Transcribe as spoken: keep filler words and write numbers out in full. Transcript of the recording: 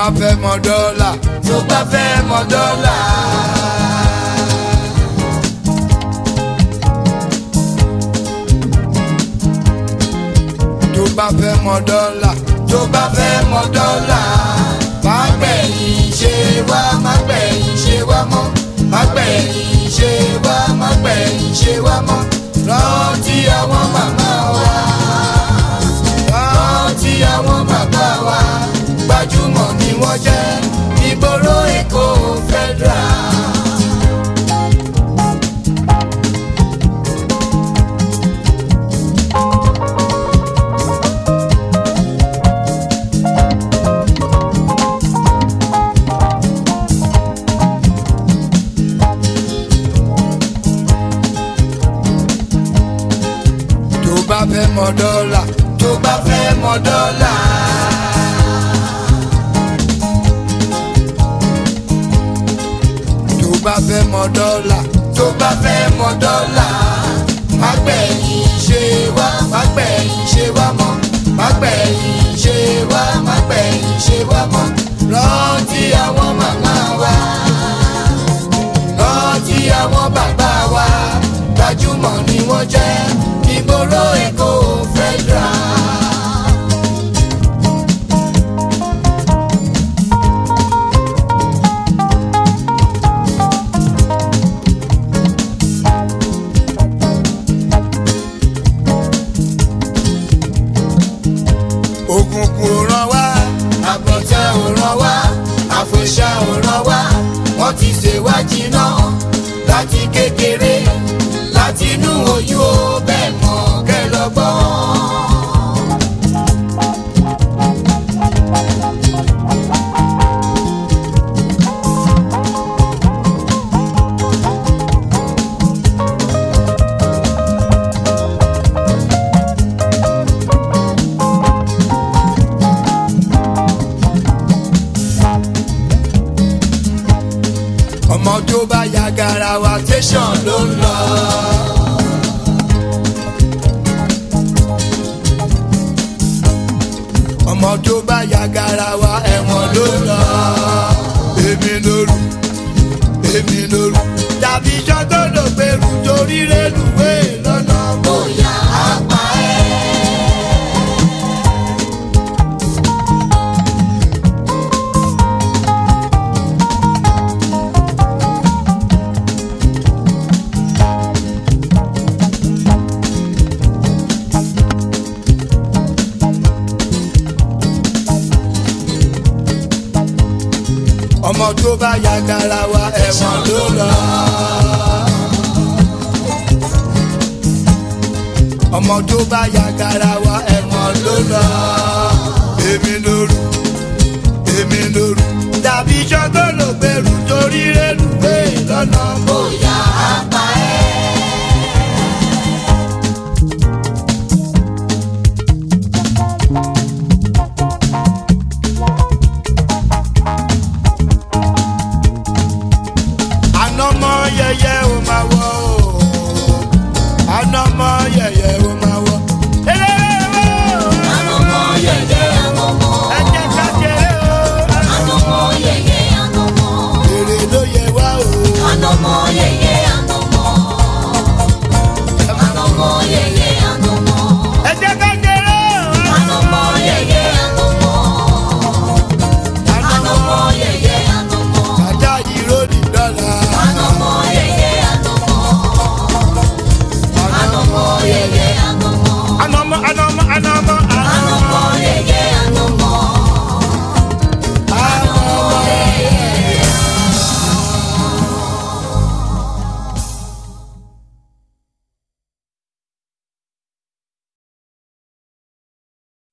bá fẹ́ mọ dọ́là, tó bá fẹ́ mọ dọ́là. Tó bá fẹ́ mọ dọ́là, tó bá fẹ́ mọ dọ́là. Má gbẹ̀yìn ṣe wá, má gbẹ̀yìn ṣe wá mọ́. Má gbẹ̀yìn ṣe wá, má gbẹ̀yìn ṣe wá mọ́. Rántí àwọn màmá wa, rántí àwọn bàbá wa. Gbajúmọ̀ ni wọ́n jẹ́ ìgboro Èkó Federal. Tó bá fẹ́ mọ dọ́là, tó bá fẹ́ mọ dọ́là. Tó bá fẹ́ mọ dọ́là, tó bá fẹ́ mọ dọ́là. Má gbẹ̀yìn ṣe wá, má gbẹ̀yìn ṣe wá mọ́. Má gbẹ̀yìn ṣe wá, má gbẹ̀yìn ṣe wá mọ́. Rántí àwọn màmá wa, rántí àwọn bàbá wa. Gbajúmọ̀ ni wọ́n jẹ́ ìgboro Èkó Federal. Òkùnkùn ò ràn wá, àgbọ̀tẹ́ ò ràn wá, àfòṣà ò ràn wá. Wọ́n ti ṣèwá jìnnà láti kékeré, láti inú oyún ó bẹ́ẹ̀ mọ̀ kẹ́ lọ gbọ́. Ọmọ tó bá ya garawa tẹ̀sán ló ń lọ. Ọmọ tó bá ya garawa ẹ̀wọ̀n ló ń lọ. Èmi lóru, èmi lóru. Tàbí jọ́gọ́dọ̀ gbèrú torí rélùwé lọ́nà bóyá apá ẹ̀. Ọmọ tó bá ya garawa ẹ̀wọ̀n ló lọ. Ọmọ tó bá ya garawa ẹ̀wọ̀n ló lọ. Èmi lóru, èmi lóru. Tàbí jọ́gọ́lò gbèrú torí rélùwé lọ́nà.